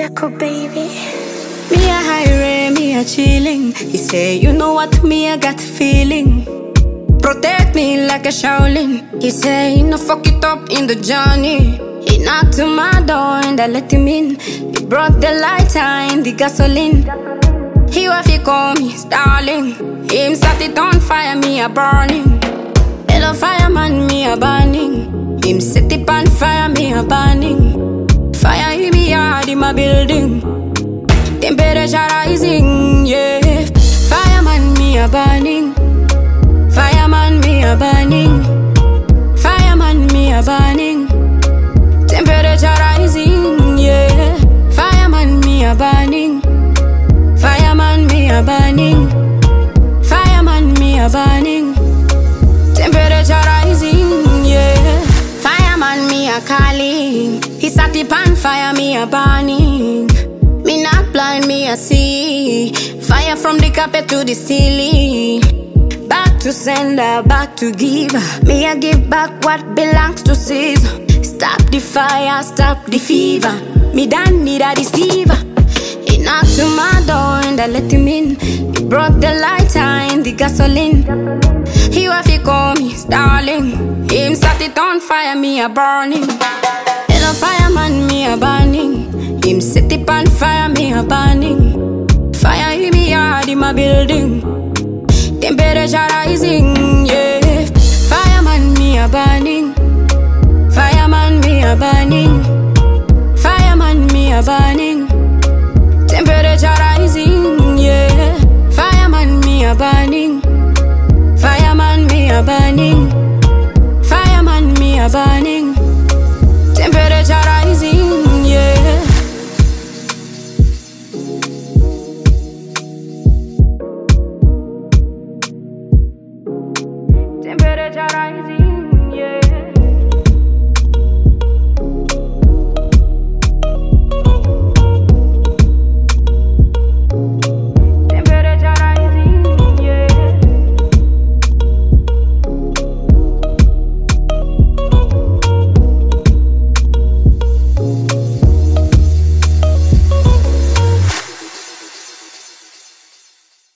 Jaco baby. Me a high me a chilling. He say, you know what, me I got feeling. Protect me like a Shaolin. He say, no fuck it up in the journey. He knocked to my door and I let him in. He brought the lighter and the gasoline. He wife he call me darling. Him set it on fire, me a burning. Hello fireman, me a burning. Him set it on fire, me a burning. Fire in me yard, in my building. Temperature rising, yeah. Fireman, me a burning. Fireman, me a burning. Fireman, me a burning. Temperature rising, yeah. Fireman, me a burning. Fireman, me a burning. Fireman, me a burning. Temperature rising, yeah. Fireman, me a calling. He sat the pan fire, me a burning. Me not blind, me a see. Fire from the carpet to the ceiling. Back to sender, back to giver. Me a give back what belongs to Caesar. Stop the fire, stop the fever. Me don't need a deceiver. He knocked to my door and I let him in. He brought the lighter and the gasoline. He wife he call me darling. Him set it on fire, me a burning. Hello fireman, me a burning. Him set it on fire, me a burning. Fire in me yard, in my building. Temperature rising, yeah. Fireman, me a burning. Fireman, me a burning. Fireman, me a burning. Temperature rising, yeah. Fireman, me a burning.